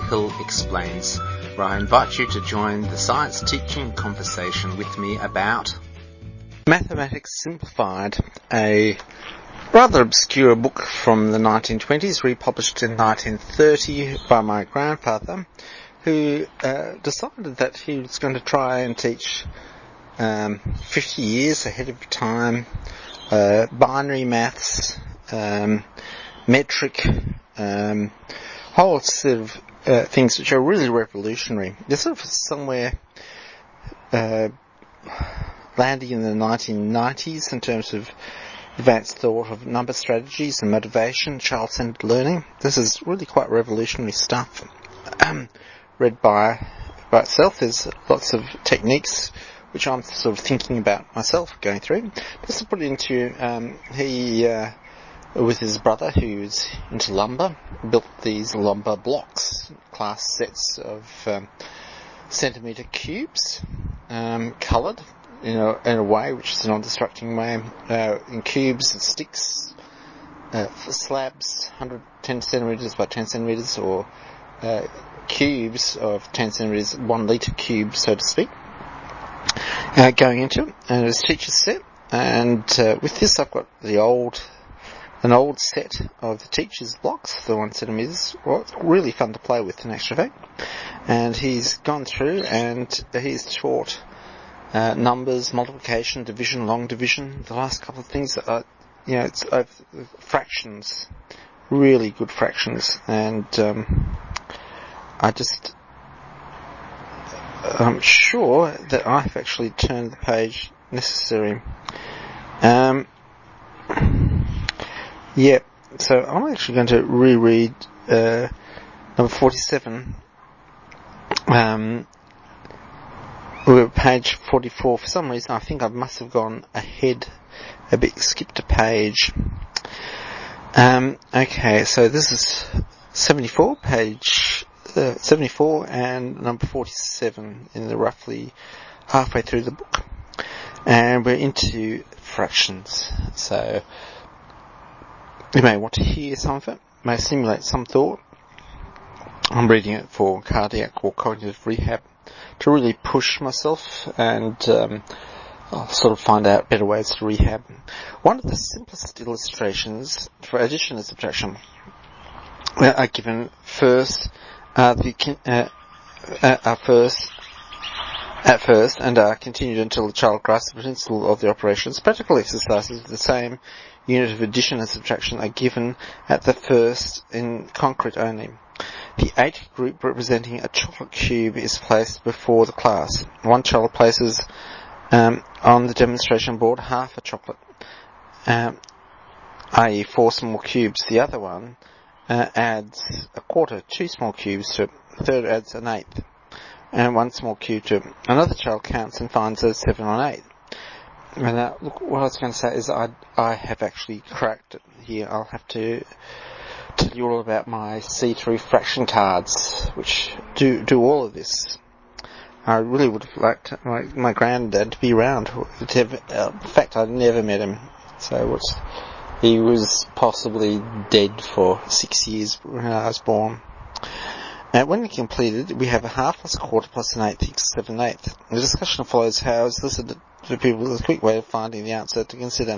Hill Explains, where I invite you to join the science teaching conversation with me about Mathematics Simplified, a rather obscure book from the 1920s, republished in 1930 by my grandfather, who decided that he was going to try and teach 50 years ahead of time binary maths, metric, whole set of things which are really revolutionary. They're sort of somewhere landing in the 1990s in terms of advanced thought of number strategies and motivation, child-centered learning. This is really quite revolutionary stuff. Read by itself, there's lots of techniques which I'm sort of thinking about myself going through. Just to put it into, he with his brother, who's into lumber, built these lumber blocks, class sets of centimetre cubes, coloured in a way which is a non-destructing way, in cubes and sticks, slabs, 110 centimetres by 10 centimetres, or cubes of 10 centimetres, 1 litre cube, so to speak, going into it, and his teacher's set. And with this, I've got an old set of the teacher's blocks, the 1 centimetres. Well, it's really fun to play with, in actual fact. And he's gone through and he's taught numbers, multiplication, division, long division, the last couple of things that are, it's fractions, really good fractions. And I'm sure that I've actually turned the page necessary. So I'm actually going to reread number 47. We're at page 44. For some reason, I think I must have gone ahead a bit, skipped a page. Okay, so this is 74, page 74, and number 47 in the roughly halfway through the book. And we're into fractions. So you may want to hear some of it, may stimulate some thought. I'm reading it for cardiac or cognitive rehab to really push myself and I'll sort of find out better ways to rehab. One of the simplest illustrations for addition and subtraction are given first, at first and are continued until the child grasps the principle of the operations. Practical exercises with the same unit of addition and subtraction are given at the first in concrete only. The 8 group representing a chocolate cube is placed before the class. One child places on the demonstration board half a chocolate, i.e. 4 small cubes. The other one adds a quarter, 2 small cubes to it. The third adds an eighth, and 1 small cube to it. Another child counts and finds a 7 on 8. And now, look, what I was going to say is I have actually cracked it here. I'll have to tell you all about my see-through fraction cards, which do all of this. I really would have liked my granddad to be around. In fact, I never met him, so he was possibly dead for 6 years when I was born. And when completed, we have a half plus a quarter plus an eighth equals 7/8. The discussion follows how it's listed to people as a quick way of finding the answer to consider.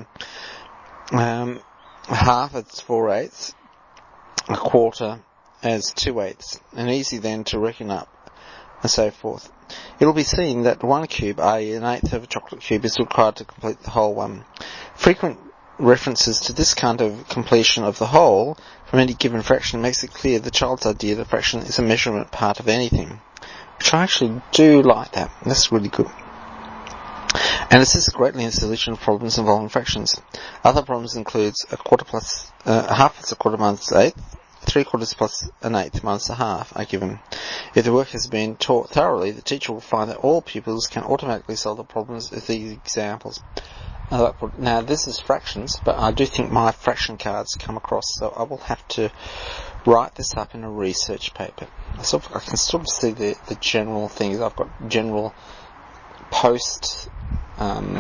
Half is 4/8, a quarter as 2/8, and easy then to reckon up, and so forth. It will be seen that 1 cube, i.e. an eighth of a chocolate cube, is required to complete the whole one. Frequent references to this kind of completion of the whole from any given fraction makes it clear the child's idea that fraction is a measurement part of anything, which I actually do like that. That's really good. And assists greatly in solution of problems involving fractions. Other problems includes a quarter plus half plus a quarter minus an eighth, 3/4 plus an eighth minus a half are given. If the work has been taught thoroughly, the teacher will find that all pupils can automatically solve the problems with these examples. Now, this is fractions, but I do think my fraction cards come across, so I will have to write this up in a research paper. I can sort of see the general things. I've got general post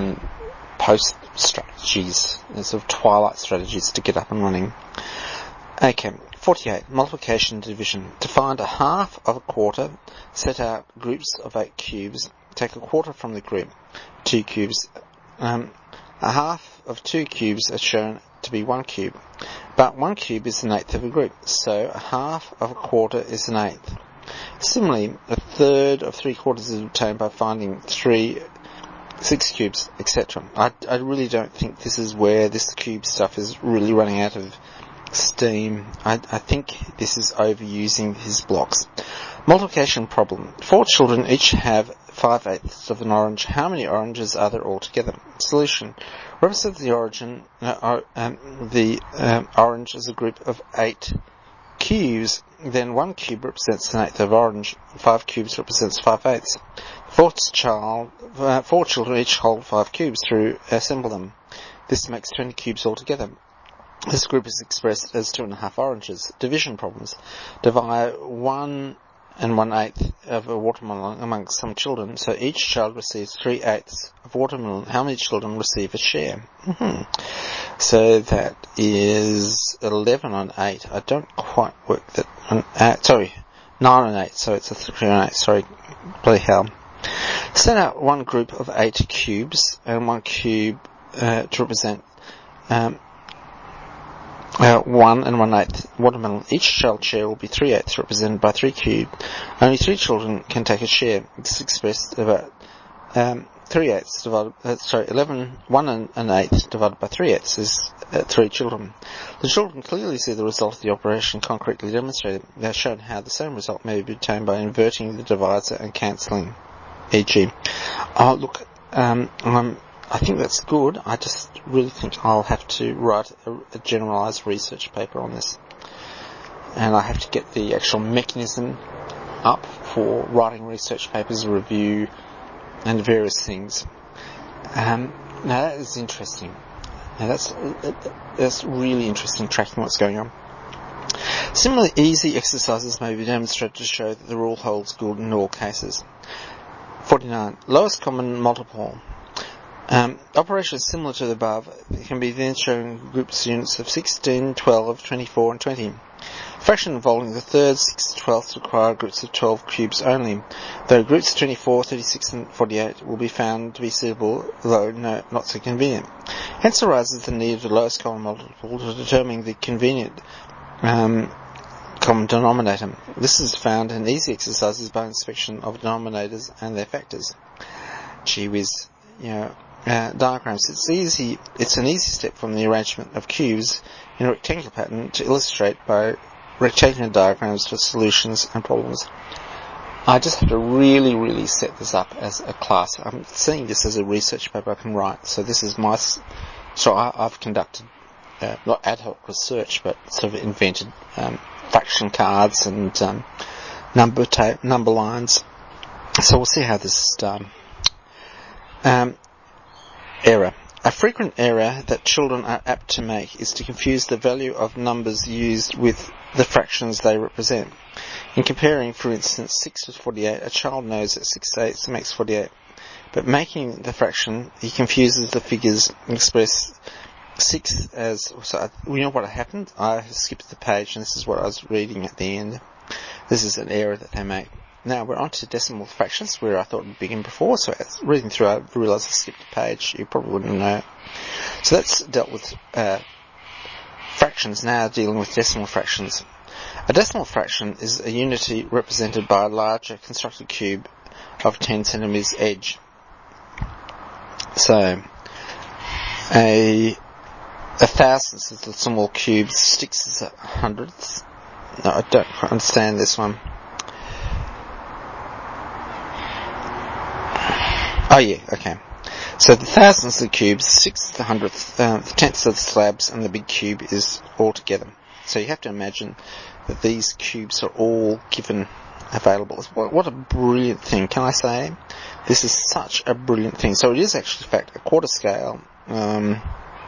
strategies, sort of twilight strategies to get up and running. Okay, 48. Multiplication and division. To find a half of a quarter, set out groups of 8 cubes. Take a quarter from the group, 2 cubes. A half of 2 cubes are shown to be 1 cube. But 1 cube is an eighth of a group, so a half of a quarter is an eighth. Similarly, a third of 3 quarters is obtained by finding 6 cubes, etc. I really don't think this is where this cube stuff is really running out of steam. I think this is overusing his blocks. Multiplication problem. 4 children each have 5/8 of an orange. How many oranges are there altogether? Solution. Represent the orange as a group of 8 cubes. Then 1 cube represents an eighth of orange. 5 cubes represents 5/8. 4 children each hold 5 cubes. Through assemble them. This makes 20 cubes altogether. This group is expressed as 2.5 oranges. Division problems. Divide 1 1/8 of a watermelon amongst some children, so each child receives 3/8 of watermelon. How many children receive a share? So that is 11 on 8. I don't quite work that on 9 on 8, so it's a 3 on 8, sorry, bloody hell. Set out one group of 8 cubes, and 1 cube to represent 1 1/8 watermelon. Each child share will be 3/8 represented by 3 cubes. Only 3 children can take a share. This is expressed about 3/8 divided, 1 1/8 divided by 3/8 is 3 children. The children clearly see the result of the operation concretely demonstrated. They have shown how the same result may be obtained by inverting the divisor and cancelling, e.g. I think that's good. I just really think I'll have to write a generalised research paper on this. And I have to get the actual mechanism up for writing research papers, review, and various things. Now that is interesting. Now that's really interesting, tracking what's going on. Similarly, easy exercises may be demonstrated to show that the rule holds good in all cases. 49. Lowest common multiple. Operations similar to the above can be then shown in groups units of 16, 12, 24, and 20. Fraction involving the third, 6, 12th require groups of 12 cubes only, though groups 24, 36, and 48 will be found to be suitable, though not so convenient. Hence arises the need of the lowest common multiple to determine the convenient common denominator. This is found in easy exercises by inspection of denominators and their factors. Gee whiz, diagrams. It's an easy step from the arrangement of cubes in a rectangular pattern to illustrate by rectangular diagrams for solutions and problems. I just have to really, really set this up as a class. I'm seeing this as a research paper I can write. So this is I've conducted not ad hoc research, but sort of invented fraction cards and number lines. So we'll see how this is done. Error. A frequent error that children are apt to make is to confuse the value of numbers used with the fractions they represent. In comparing, for instance, 6 with 48, a child knows that 6/8 makes 48. But making the fraction, he confuses the figures and express 6 as... So, you know what happened? I skipped the page, and this is what I was reading at the end. This is an error that they make. Now we're on to decimal fractions, where I thought we'd begin before, so as reading through I realised I skipped a page. You probably wouldn't know. So that's dealt with fractions, now dealing with decimal fractions. A decimal fraction is a unity represented by a larger constructed cube of 10 centimetres edge. So a thousandth is the small cube, sticks is a hundredth. No, I don't quite understand this one. Oh yeah, okay. So the thousandths of the cubes, 6 the hundredth, the tenths of the slabs, and the big cube is all together. So you have to imagine that these cubes are all given available. What a brilliant thing, can I say? This is such a brilliant thing. So it is actually, in fact, a quarter scale. It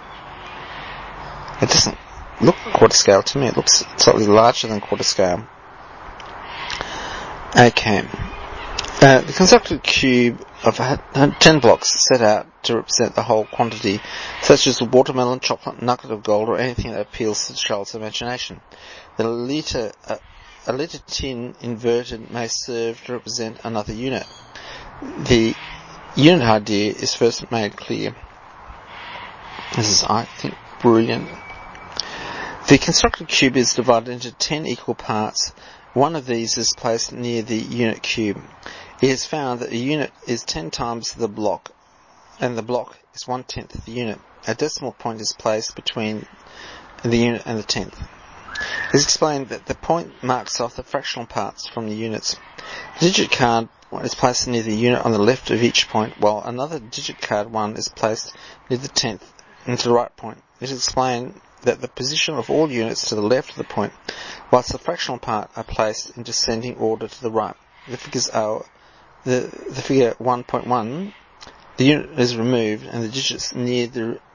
doesn't look quarter scale to me. It looks slightly larger than quarter scale. Okay. The constructed cube of 10 blocks set out to represent the whole quantity, such as a watermelon, chocolate, nugget of gold, or anything that appeals to the child's imagination. A litre tin inverted may serve to represent another unit. The unit idea is first made clear. This is, I think, brilliant. The constructed cube is divided into 10 equal parts. One of these is placed near the unit cube. It is found that a unit is 10 times the block, and the block is 1/10 of the unit. A decimal point is placed between the unit and the tenth. It is explained that the point marks off the fractional parts from the units. The digit card is placed near the unit on the left of each point, while another digit card 1 is placed near the tenth and to the right point. It is explained that the position of all units to the left of the point, whilst the fractional part are placed in descending order to the right. The figures are the figure 1.1, the unit is removed and the digits near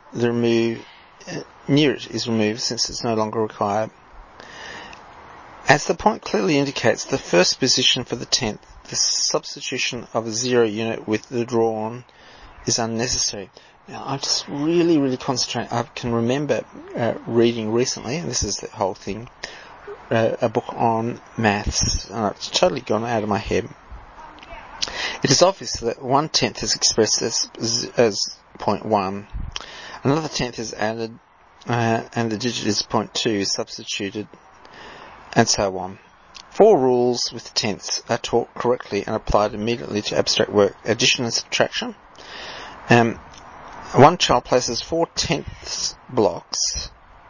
near it is removed since it's no longer required. As the point clearly indicates the first position for the tenth, the substitution of a 0 unit with the drawn is unnecessary. Now, I just really concentrate. I can remember reading recently, and this is the whole thing, a book on maths, and it's totally gone out of my head. It is obvious that 1/10 is expressed as 0.1. Another tenth is added, and the digit is 0.2 substituted, and so on. 4 rules with tenths are taught correctly and applied immediately to abstract work: addition and subtraction. One child places 4/10 blocks.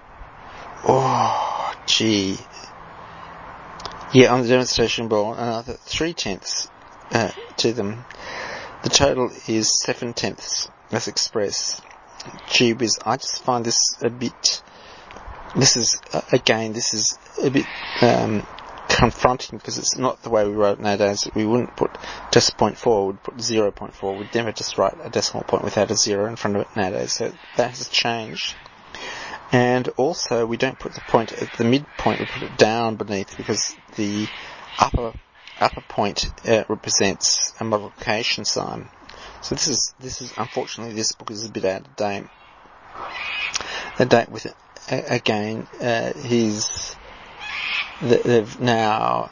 Oh, gee. Yeah, on the demonstration board, another 3/10 to them. The total is 7/10 as expressed. Gee whiz, I just find this a bit, this is a bit confronting, because it's not the way we wrote nowadays. We wouldn't put decimal point 4, we'd put 0.4. We'd never just write a decimal point without a 0 in front of it nowadays, so that has changed. And also, we don't put the point at the midpoint, we put it down beneath, because the upper point represents a multiplication sign. So this is unfortunately, this book is a bit out of date. With again, they've now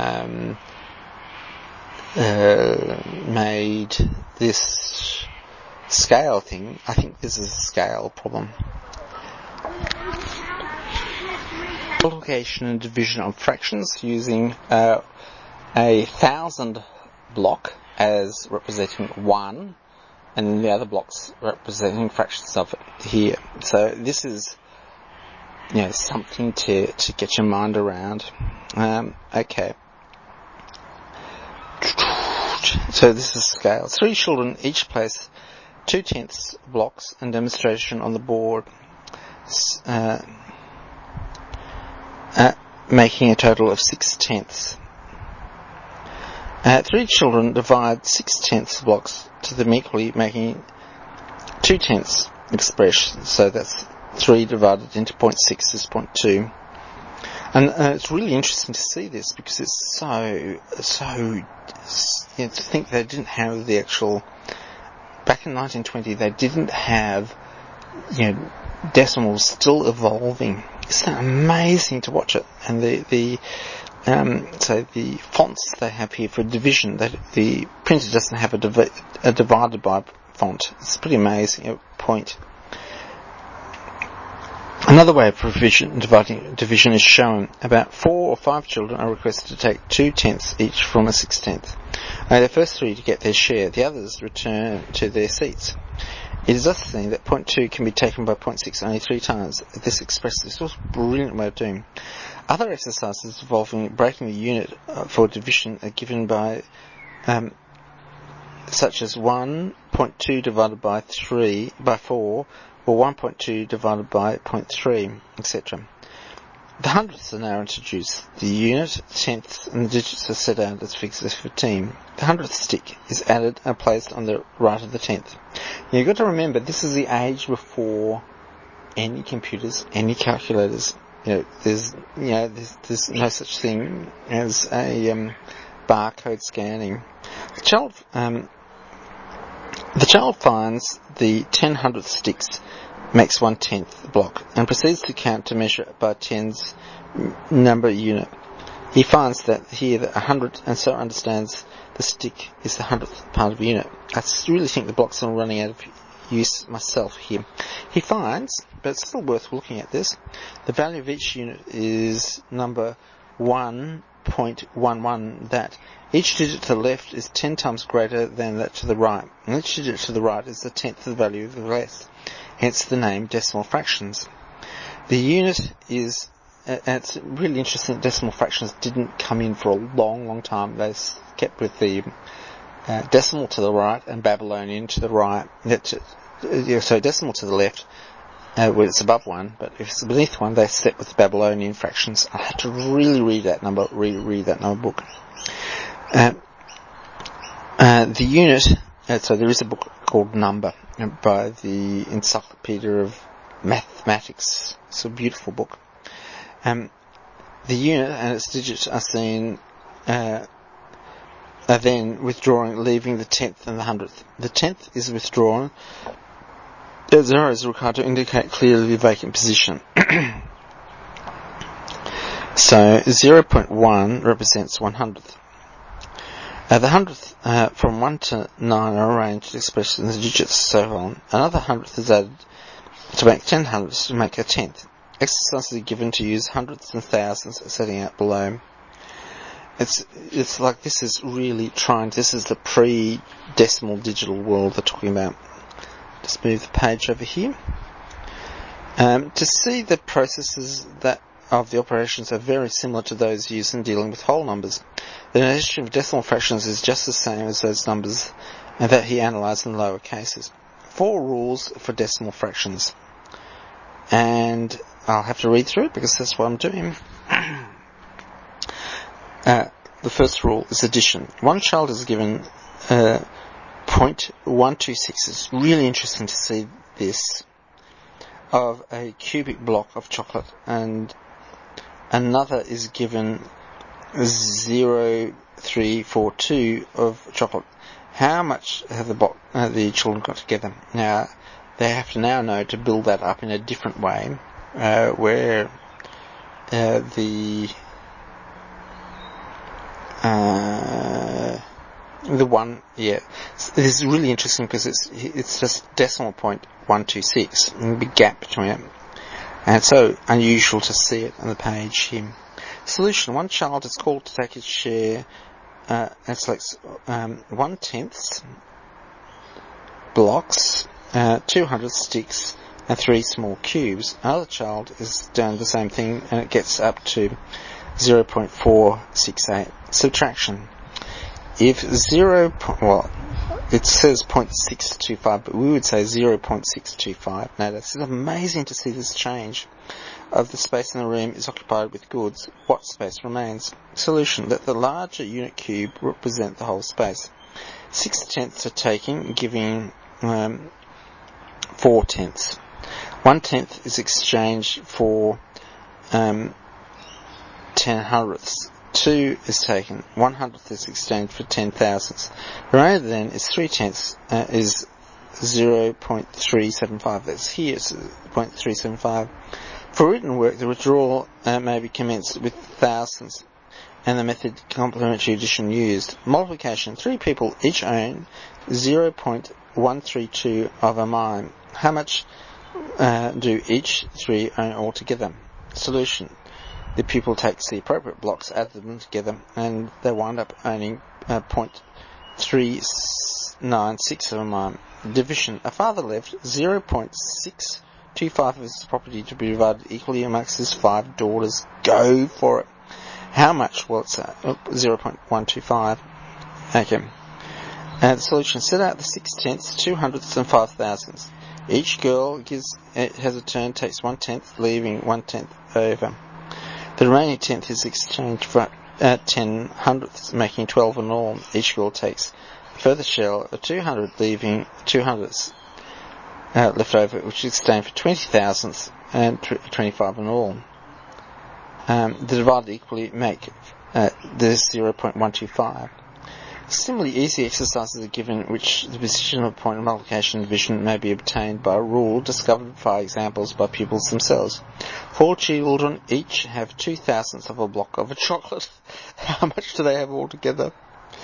made this scale thing. I think this is a scale problem. Multiplication and division of fractions using a 1,000 block as representing 1, and then the other blocks representing fractions of it here. So this is, something to get your mind around. Okay. So this is scale. 3 children each place 2/10 blocks and demonstration on the board, making a total of 6/10. 3 children divide 6/10 blocks to them equally, making 2/10 expression. So that's 3 divided into 0.6 is 0.2. And it's really interesting to see this, because it's so to think they didn't have the actual, back in 1920, they didn't have, decimals still evolving. Isn't that amazing to watch it? And so the fonts they have here for division, the printer doesn't have a divided by font. It's pretty amazing point. Another way of division is shown. About 4 or 5 children are requested to take 2/10 each from a 6/10. The first 3 to get their share, the others return to their seats. It is thus seen that 0.2 can be taken by 0.6 only 3 times. This was a brilliant way of doing. Other exercises involving breaking the unit for division are given by, such as 1.2 divided by 4, or 1.2 divided by 0.3, etc. The hundredths are now introduced. The unit, tenths, and the digits are set out as figures of 15. The hundredth stick is added and placed on the right of the tenth. Now you've got to remember, this is the age before any computers, any calculators. There's no such thing as a barcode scanning. The child finds the 10/100th sticks makes 1/10 block and proceeds to count to measure by tens number unit. He finds that here the 100 and so understands the stick is the 100th part of a unit. I really think the blocks are running out of use myself here. He finds, but it's still worth looking at this, the value of each unit is number 1.11, that each digit to the left is 10 times greater than that to the right, and each digit to the right is the 10th of the value of the left, hence the name decimal fractions. The unit is, and it's really interesting that decimal fractions didn't come in for a long time. They kept with the decimal to the right and Babylonian to the right. So decimal to the left, where it's above 1, but if it's beneath 1, they set with the Babylonian fractions. I had to really read that number book. The unit, so there is a book called Number by the Encyclopedia of Mathematics. It's a beautiful book. The unit and its digits are seen are then withdrawn, leaving the 10th and the 100th. The 10th is withdrawn. The 0 is required to indicate clearly the vacant position. So 0.1 represents 100th. The 100th from 1 to 9 are arranged, expressed in the digits, so on. Another 100th is added to make 10 hundredths to make a 10th. Exercises are given to use hundredths and thousands, setting out below. It's like this is the pre-decimal digital world they're talking about. Just move the page over here. To see the processes of the operations are very similar to those used in dealing with whole numbers. The notation of decimal fractions is just the same as those numbers that he analysed in lower cases. 4 rules for decimal fractions. And I'll have to read through it because that's what I'm doing. The first rule is addition. One child is given 0.126. It's really interesting to see this, of a cubic block of chocolate, and another is given 0.342 of chocolate. How much have the children got together? Now, they have to now know to build that up in a different way, where the one, this is really interesting because it's just decimal point 126, and a big gap between it, and it's so unusual to see it on the page here. Solution: one child is called to take his share and selects 1/10 blocks, 200 sticks, and 3 small cubes. Another child is doing the same thing, and it gets up to 0.468. Subtraction. If it says 0.625, but we would say 0.625. Now, it's amazing to see this change of the space in the room is occupied with goods. What space remains? Solution: let the larger unit cube represent the whole space. 6/10ths are taken, giving 4/10ths. 1/10 is exchanged for 10 hundredths. 2 is taken. 1/100th is exchanged for 10 thousandths. The remainder then is 3/10ths, is 0.375. That's here, it's 0.375. For written work, the withdrawal may be commenced with thousandths, and the method complementary addition used. Multiplication: 3 people each own 0.132 of a mine. How much do each 3 own altogether? Solution: the pupil takes the appropriate blocks, adds them together, and they wind up owning 0.396 of a mine. Division: a father left 0.625 of his property to be divided equally amongst his 5 daughters. Go for it. How much? Well, it's 0.125. Okay. The solution: set out the 6/10ths, 200ths, and 5 thousandths. Each girl has a turn, takes 1/10th, leaving 1/10th over. The remaining 10th is exchanged for 10 hundredths, making 12 in all. Each girl takes a further shell of 200, leaving 2 hundredths left over, which is exchanged for 20 thousandths and 25 in all. The divided equally make there's 0.125. Similarly, easy exercises are given in which the precision of point multiplication and division may be obtained by a rule discovered by examples by pupils themselves. 4 children each have 2/1000ths of a block of a chocolate. How much do they have altogether?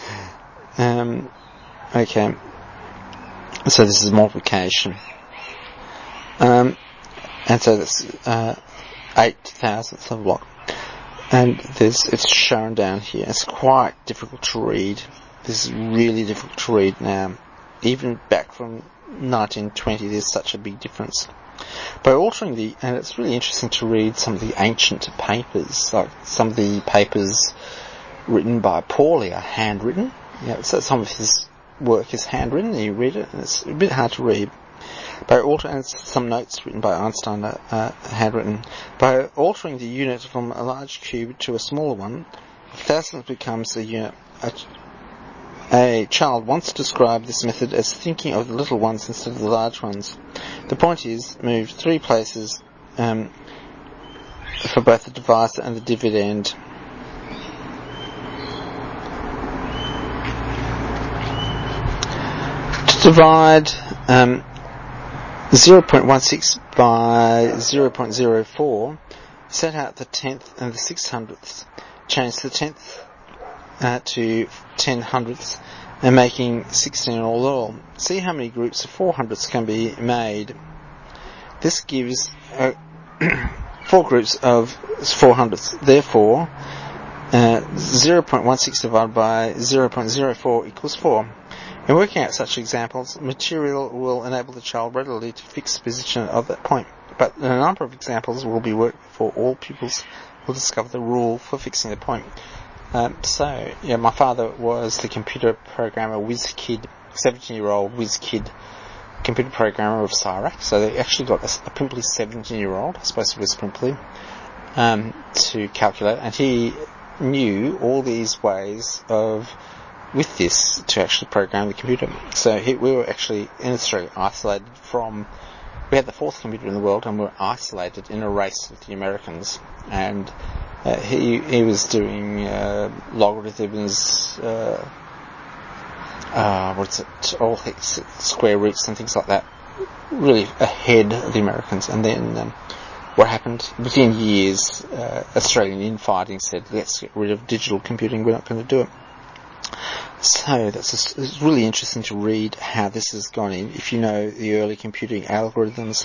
Okay. So this is multiplication. And so that's 8/1000ths of a block. And it's shown down here. It's quite difficult to read. This is really difficult to read now. Even back from 1920, there's such a big difference. By altering and it's really interesting to read some of the ancient papers, like some of the papers written by Pauli are handwritten. So some of his work is handwritten, and you read it, and it's a bit hard to read. And some notes written by Einstein are handwritten. By altering the unit from a large cube to a smaller one, thousandth becomes the unit. A child once described this method as thinking of the little ones instead of the large ones. The point is, move 3 places for both the divisor and the dividend. To divide 0.16 by 0.04, set out the 10th and the 600ths. Change the 10th to 10 hundredths and making 16 all. See how many groups of 400ths can be made. This gives 4 groups of 400ths. Therefore, 0.16 divided by 0.04 equals 4. In working out such examples, material will enable the child readily to fix the position of that point. But a number of examples will be worked before all pupils will discover the rule for fixing the point. My father was the computer programmer WizKid, 17-year-old WizKid computer programmer of CIRAC. So they actually got a pimply 17-year-old, I suppose it was pimply, to calculate. And he knew all these ways with this to actually program the computer. So we were actually in Australia isolated we had the 4th computer in the world, and we were isolated in a race with the Americans. And he was doing logarithms, square roots and things like that, really ahead of the Americans. And then what happened within years, Australian infighting said, let's get rid of digital computing, we're not going to do it. So it's really interesting to read how this has gone in, if you know the early computing algorithms.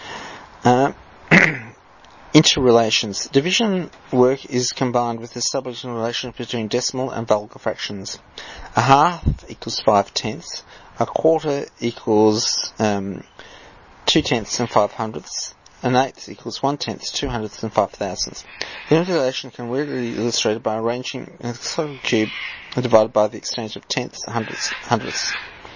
Interrelations. Division work is combined with the establishing relationship between decimal and vulgar fractions. A half equals 5/10, a quarter equals 2/10 and 5/100, an eighth equals 1/10, 2/100 and 5/1000. The interrelation can be readily illustrated by arranging a circle cube divided by the exchange of tenths, hundredths.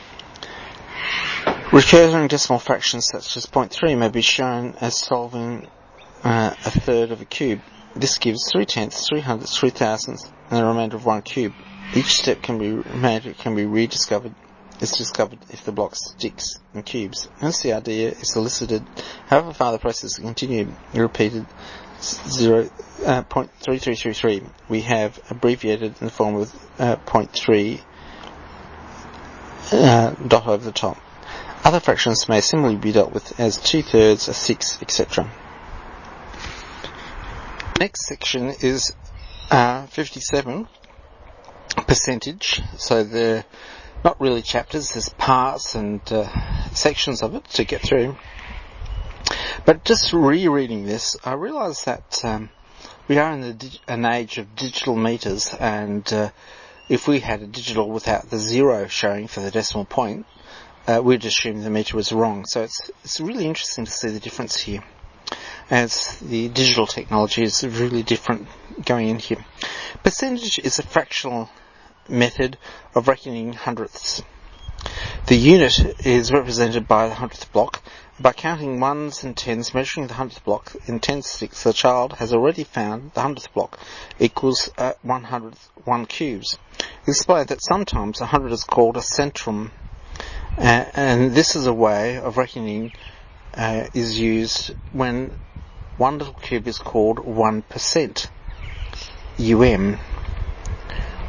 Recurring decimal fractions such as 0.3 may be shown as solving a third of a cube. This gives 3/10, 3/100, 3/1000, and a remainder of 1 cube. Each step can be rediscovered. It's discovered if the block sticks in cubes. Once the idea is elicited, however far the process is continued, repeated 0.3333, we have abbreviated in the form of 0.3 dot over the top. Other fractions may similarly be dealt with as 2/3, a 6, etc. Next section is 57, percentage. So they're not really chapters, there's parts and sections of it to get through. But just rereading this, I realise that we are in an age of digital meters, and if we had a digital without the 0 showing for the decimal point, we'd assume the meter was wrong. So it's really interesting to see the difference here, as the digital technology is really different going in here. Percentage is a fractional method of reckoning hundredths. The unit is represented by the hundredth block. By counting ones and tens, measuring the hundredth block in 10 sticks, the child has already found the hundredth block equals 1 cubes. It's explained that sometimes 100 is called a centrum, and this is a way of reckoning is used when one little cube is called 1%,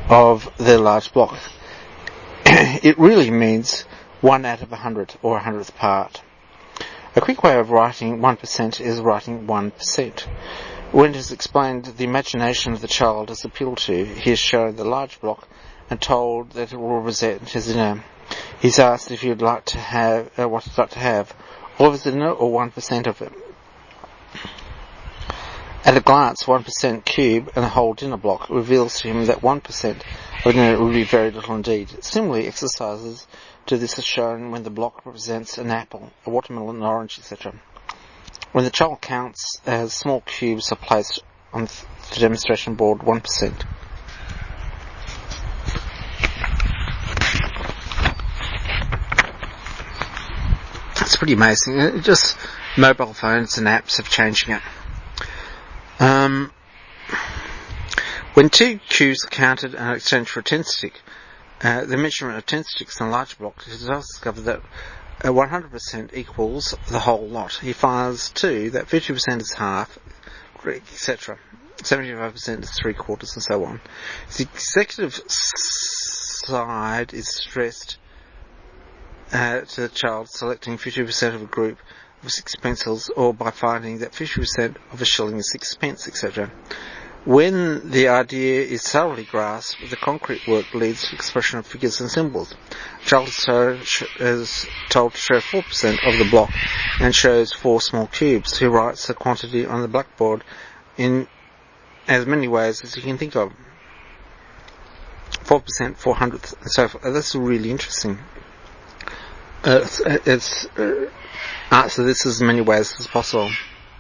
of their large block. It really means 1 out of 100, or 100th part. A quick way of writing 1% is writing 1%. When it is explained the imagination of the child is appealed to, he is shown the large block and told that it will represent his dinner. He's asked if he'd like to have, what he'd like to have, all of his dinner or 1% of it. At a glance, 1% cube and the whole dinner block reveals to him that 1% of dinner will be very little indeed. Similarly, exercises to this are shown when the block represents an apple, a watermelon, an orange, etc. When the child counts as small cubes are placed on the demonstration board, 1%. It's pretty amazing. Just mobile phones and apps have changing it. When 2 cubes are counted and exchanged for a 10 stick, the measurement of 10 sticks in a large block, he does discover that 100% equals the whole lot. He finds too that 50% is half, etc. 75% is 3/4 and so on. The executive side is stressed to the child selecting 50% of a group of 6 pencils, or by finding that 50% of a shilling is 6 pence, etc. When the idea is thoroughly grasped, the concrete work leads to expression of figures and symbols. The child is told to show 4% of the block and shows 4 small cubes. He writes the quantity on the blackboard in as many ways as he can think of. 4%, 400th, and so forth. That's really interesting. So this is as many ways as possible.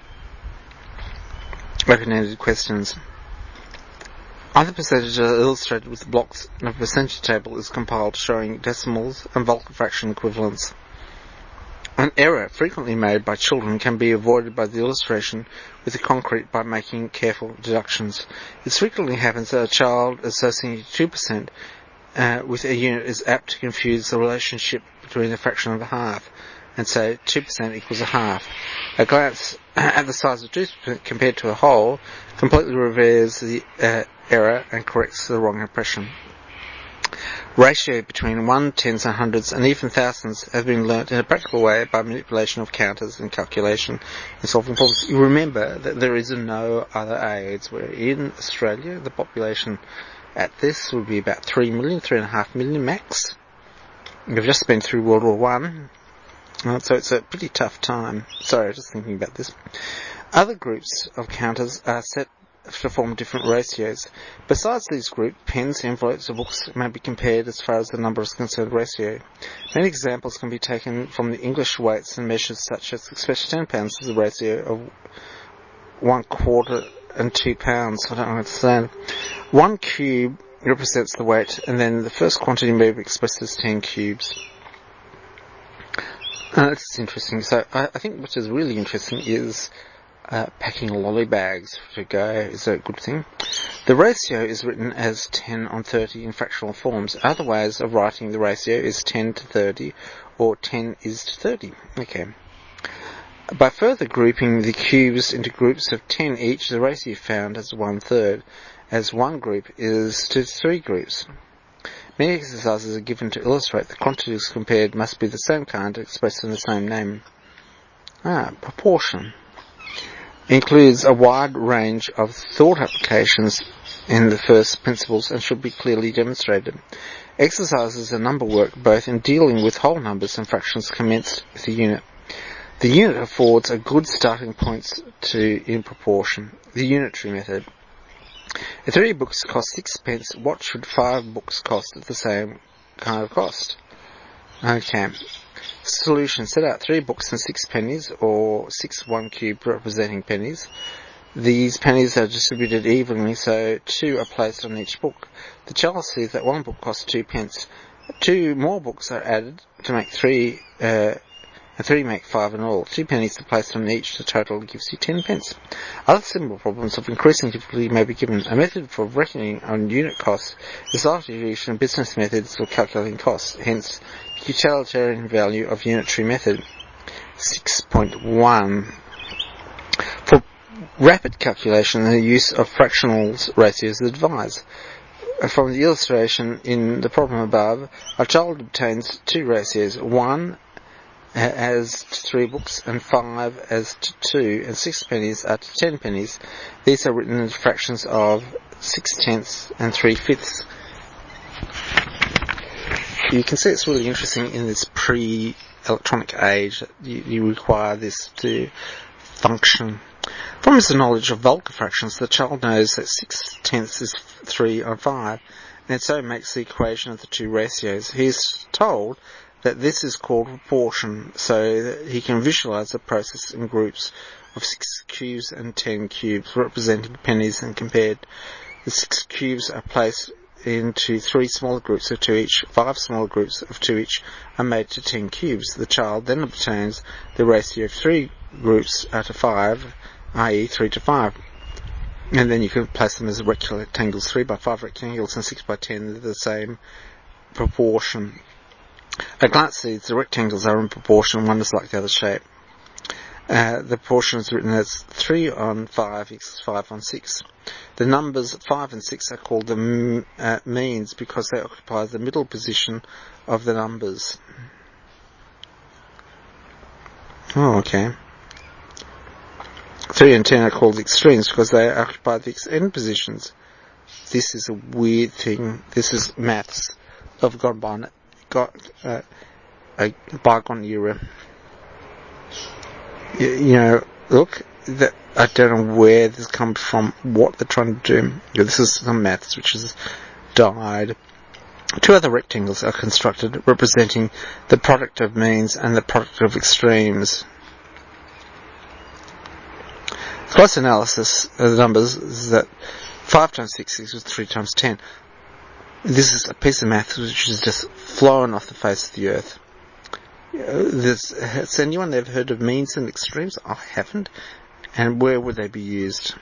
Open-ended questions. Other percentages are illustrated with blocks, and a percentage table is compiled showing decimals and bulk fraction equivalents. An error frequently made by children can be avoided by the illustration with the concrete by making careful deductions. It frequently happens that a child associating 2% with a unit is apt to confuse the relationship between a fraction and a half, and say 2% equals a half. A glance at the size of 2% compared to a whole completely reveals the error and corrects the wrong impression. Ratio between 1, tens and hundreds and even thousands have been learnt in a practical way by manipulation of counters and calculation in solving problems. You remember that there is no other aids, where in Australia the population at this would be about 3 million, 3.5 million max. We've just been through World War One. So it's a pretty tough time. Sorry, just thinking about this. Other groups of counters are set to form different ratios. Besides these groups, pens, envelopes, or books may be compared as far as the number is concerned ratio. Many examples can be taken from the English weights and measures, such as especially 10 pounds is the ratio of 1/4 and 2 pounds. I don't understand. 1 cube represents the weight, and then the first quantity may be expressed as 10 cubes. This is interesting. So I think what is really interesting is packing lolly bags to go is a good thing. The ratio is written as 10/30 in fractional forms. Other ways of writing the ratio is 10/30 or 10:30. Okay. By further grouping the cubes into groups of 10 each, the ratio found as 1/3, as one group is to 3 groups. Many exercises are given to illustrate the quantities compared must be the same kind expressed in the same name. Proportion includes a wide range of thought applications in the first principles and should be clearly demonstrated. Exercises and number work, both in dealing with whole numbers and fractions, commenced with the unit. The unit affords a good starting point in proportion. The unitary method. If 3 books cost 6 pence, what should 5 books cost at the same kind of cost? Okay. Solution. Set out 3 books and 6 pennies, or 6 1-cube representing pennies. These pennies are distributed evenly, so 2 are placed on each book. The child sees that 1 book costs 2 pence. 2 more books are added to make 3, and 3 make 5 in all. 2 pennies are placed on each, the total gives you 10 pence. Other simple problems of increasing difficulty may be given. A method for reckoning on unit costs is largely used in business methods for calculating costs, hence the utilitarian value of unitary method. 6.1. For rapid calculation, the use of fractional ratios is advised. from the illustration in the problem above, a child obtains two ratios. 1 as to 3 books, and 5 as to 2, and 6 pennies are to 10 pennies. These are written in fractions of 6/10 and 3/5. You can see it's really interesting in this pre-electronic age that you require this to function. From his knowledge of vulgar fractions, the child knows that 6/10 is 3 on 5, and so makes the equation of the two ratios. He is told that this is called proportion, so that he can visualize the process in groups of 6 cubes and 10 cubes, representing pennies, and compared. The 6 cubes are placed into 3 smaller groups of 2 each. 5 smaller groups of 2 each are made to 10 cubes. The child then obtains the ratio of 3 groups to 5, i.e. 3 to 5. And then you can place them as rectangles. 3 by 5 rectangles and 6 by 10 are the same proportion. At glance sees the rectangles are in proportion, one is like the other shape. The proportion is written as 3 on 5 equals 5 on 6. The numbers 5 and 6 are called the means because they occupy the middle position of the numbers. Oh, okay. 3 and 10 are called the extremes because they occupy the end positions. This is a weird thing. This is maths of a bygone era. Look, I don't know where this comes from, what they're trying to do. This is some maths which has died. 2 other rectangles are constructed representing the product of means and the product of extremes. Close analysis of the numbers is that 5 times 6 equals 3 times 10. This is a piece of maths which is just flown off the face of the earth. Has anyone ever heard of means and extremes? I haven't. And where would they be used?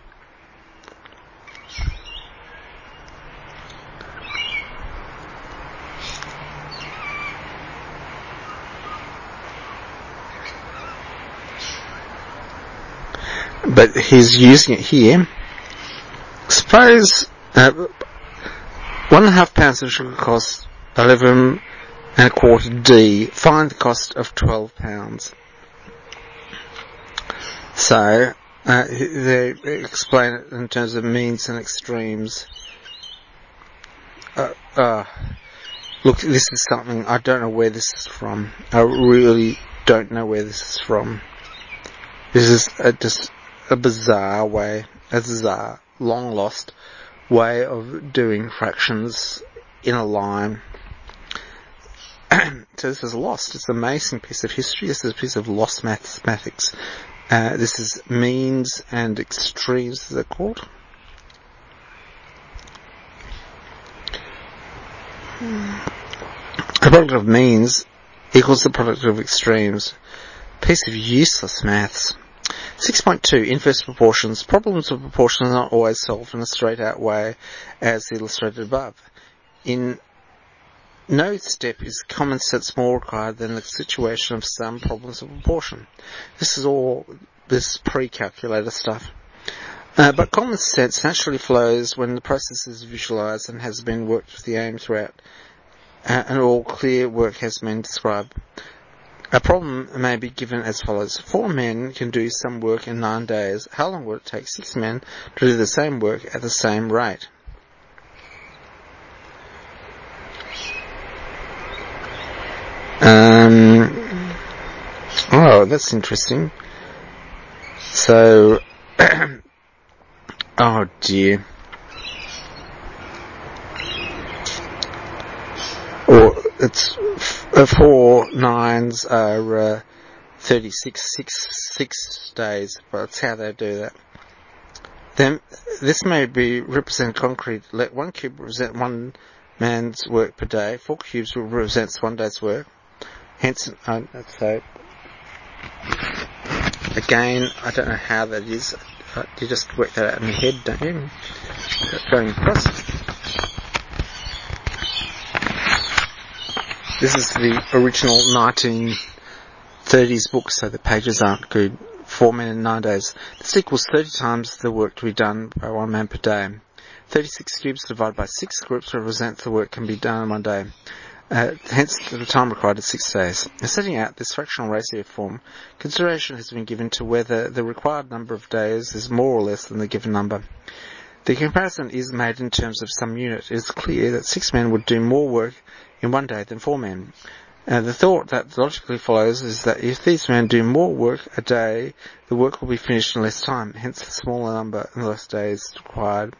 But he's using it here. Suppose 1.5 pounds of sugar costs 11.25 D. Find the cost of 12 pounds. So they explain it in terms of means and extremes. Look, this is something, I don't know where this is from. I really don't know where this is from. This is just a bizarre way, long lost way of doing fractions in a line. So this is lost. It's an amazing piece of history. This is a piece of lost mathematics. This is means and extremes, as they're called. The product of means equals the product of extremes. Piece of useless maths. 6.2. Inverse proportions. Problems of proportions are not always solved in a straight-out way, as illustrated above. In no step is common sense more required than the situation of some problems of proportion. This is pre-calculator stuff. But common sense naturally flows when the process is visualized and has been worked with the aim throughout, and all clear work has been described. A problem may be given as follows. 4 men can do some work in 9 days. How long would it take 6 men to do the same work at the same rate? Oh, that's interesting. So, oh dear. Or it's 4 9s are 36, 6 days, but that's how they do that. Then this may be represent concrete. Let 1 cube represent 1 man's work per day. 4 cubes represents 1 day's work. Hence, so again, I don't know how that is. You just work that out in your head, don't you? Going across. This is the original 1930s book, so the pages aren't good. 4 men in 9 days. This equals 30 times the work to be done by 1 man per day. 36 cubes divided by 6 groups represents the work can be done in one day. Hence, the time required is 6 days. In setting out this fractional ratio form, consideration has been given to whether the required number of days is more or less than the given number. The comparison is made in terms of some unit. It is clear that 6 men would do more work in one day than 4 men. The thought that logically follows is that if these men do more work a day, the work will be finished in less time, hence the smaller number and less days required.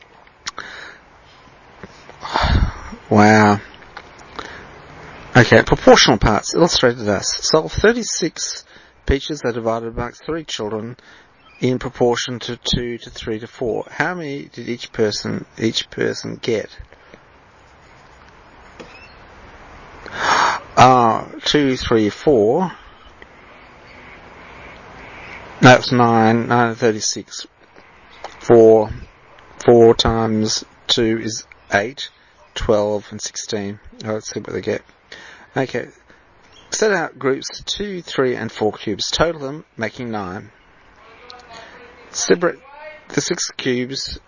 Wow. Okay, proportional parts, illustrated thus. Solve 36 peaches are divided amongst 3 children in proportion to 2 to 3 to 4. How many did each person get? 2, 3, 4. No, it's 9. 9 and 36. 4 times 2 is 8. 12 and 16. Let's see what they get. Okay. Set out groups 2, 3 and 4 cubes. Total them, making 9. Separate the 6 cubes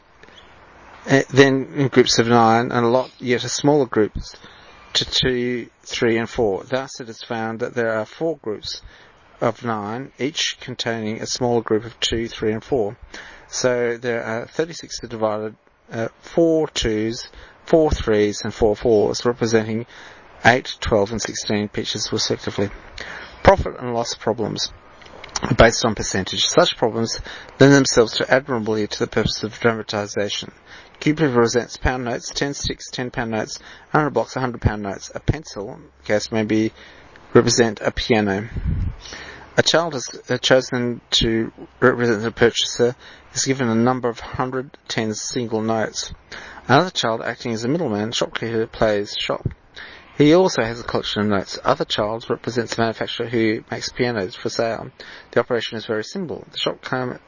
then in groups of 9 and allot yet a smaller groups to 2, 3 and 4. Thus it is found that there are 4 groups of 9, each containing a smaller group of 2, 3 and 4. So there are 36 divided 4 2s, 4 3s and 4 4s, representing 8, 12 and 16 peaches respectively. Profit and loss problems are based on percentage. Such problems lend themselves admirably to the purpose of dramatisation. Cube represents pound notes, 10 sticks, 10 pound notes, 100 blocks, 100 pound notes. A pencil, case may represent a piano. A child is chosen to represent the purchaser is given a number of 110 single notes. Another child, acting as a middleman, shopkeeper, plays shop. He also has a collection of notes. Other child represents a manufacturer who makes pianos for sale. The operation is very simple. The shop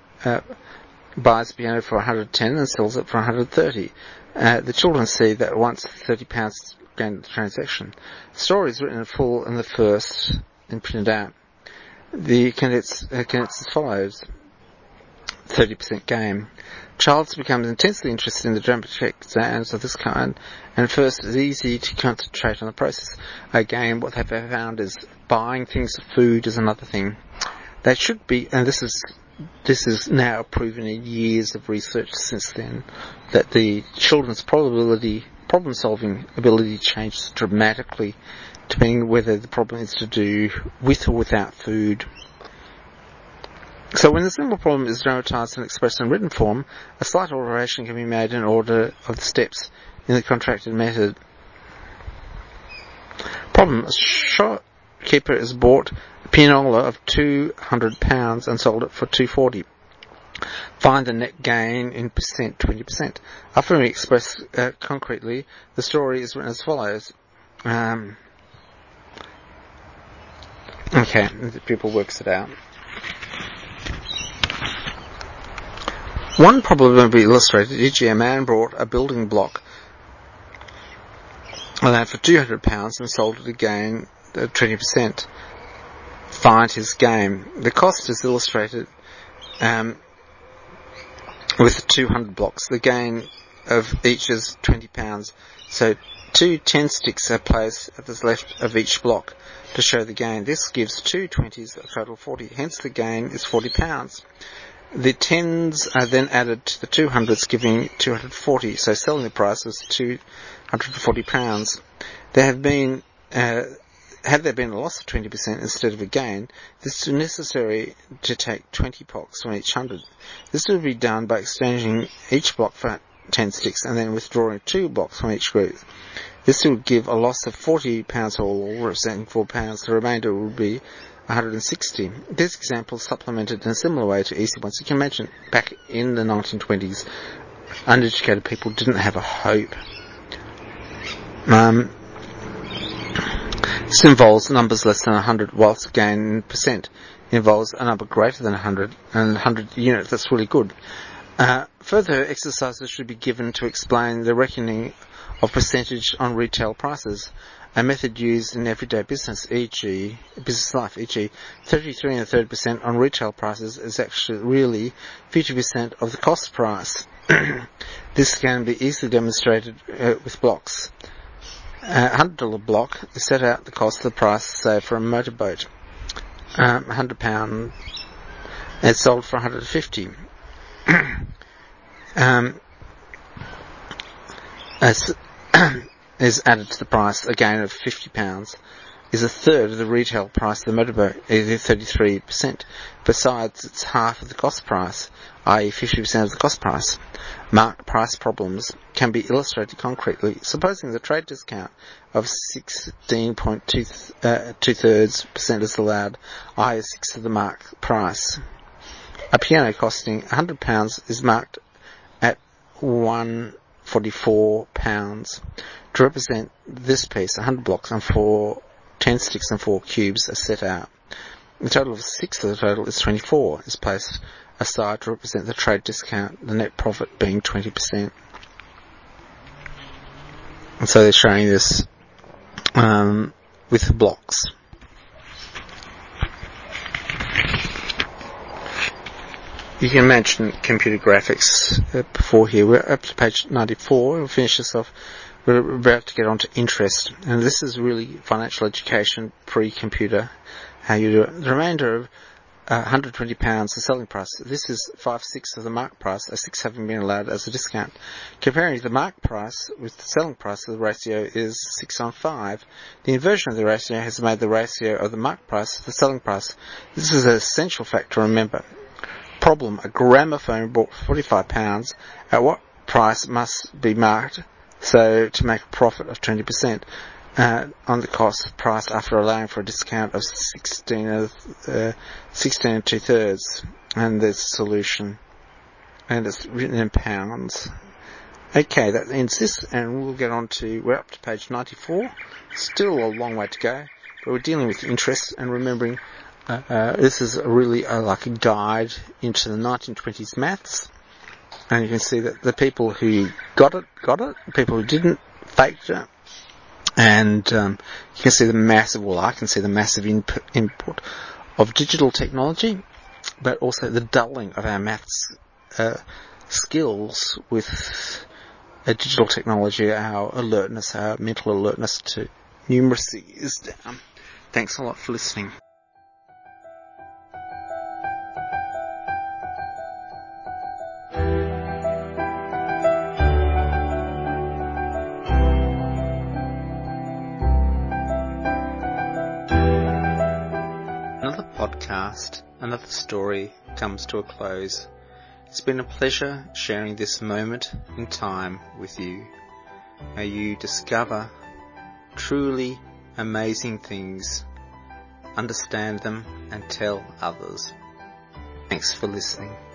buys a piano for 110 and sells it for 130. The children see that once £30 gain the transaction. The story is written in full in the first and printed out. The candidates as follows. 30% game. Child becomes intensely interested in the dramatic exams of this kind, and first it is easy to concentrate on the process. Again, what they've found is buying things, food is another thing. They should be, and this is now proven in years of research since then, that the children's problem-solving ability changes dramatically depending on whether the problem is to do with or without food. So when the simple problem is dramatised and expressed in written form, a slight alteration can be made in order of the steps in the contracted method. Problem. A shopkeeper has bought a pianola of £200 and sold it for £240. Find the net gain in percent, 20%. After we express concretely, the story is written as follows. Okay, the pupil works it out. One problem will be illustrated, e.g. a man bought a building block for £200 and sold it again at 20%. Find his gain. The cost is illustrated with 200 blocks. The gain of each is £20. So 2 10 sticks are placed at the left of each block to show the gain. This gives 2 20s, a total of 40. Hence the gain is £40. The 10s are then added to the 200s, giving 240. So selling the price was £240. Had there been a loss of 20% instead of a gain, this is necessary to take 20 blocks from each 100. This would be done by exchanging each block for 10 sticks and then withdrawing 2 blocks from each group. This would give a loss of £40 all, representing £4. The remainder would be 160. This example is supplemented in a similar way to easy ones. You can imagine back in the 1920s, uneducated people didn't have a hope. This involves numbers less than 100, whilst gain in percent involves a number greater than 100, and 100 units, that's really good. Further exercises should be given to explain the reckoning of percentage on retail prices, a method used in everyday business, e.g. business life, e.g. 33 1/3% on retail prices is actually really 50% of the cost price. This can be easily demonstrated with blocks. A $100 block is set out the cost of the price, say, for a motorboat. £100 it's sold for $150. Is added to the price, a gain of £50, is a third of the retail price of the motorboat, either 33%. Besides, it's half of the cost price, i.e. 50% of the cost price. Marked price problems can be illustrated concretely. Supposing the trade discount of 16.2% is allowed, i.e. a sixth of the marked price. A piano costing £100 is marked at £144. To represent this piece, 100 blocks and 10 sticks and 4 cubes are set out. The total of 6 of the total is 24 is placed aside to represent the trade discount, the net profit being 20%. And so they're showing this with blocks. You can imagine computer graphics before here. We're up to page 94. We'll finish this off. We're about to get on to interest. And this is really financial education pre-computer, how you do it. The remainder of £120, the selling price. This is 5/6 of the mark price, a 6 having been allowed as a discount. Comparing the mark price with the selling price, the ratio is 6:5. The inversion of the ratio has made the ratio of the mark price the selling price. This is an essential fact to remember. Problem: a gramophone bought for £45. At what price must be marked so to make a profit of 20% on the cost price after allowing for a discount of 16 2/3? And there's a solution, and it's written in pounds. Okay, that ends this, and we'll get on to, we're up to page 94. Still a long way to go, but we're dealing with interest and remembering this is really like a guide into the 1920s maths, and you can see that the people who got it, the people who didn't faked it, and you can see I can see the massive input of digital technology, but also the doubling of our maths skills with digital technology. Our alertness, our mental alertness to numeracy is down. Thanks a lot for listening. Another podcast, another story comes to a close. It's been a pleasure sharing this moment in time with you. May you discover truly amazing things, understand them, and tell others. Thanks for listening.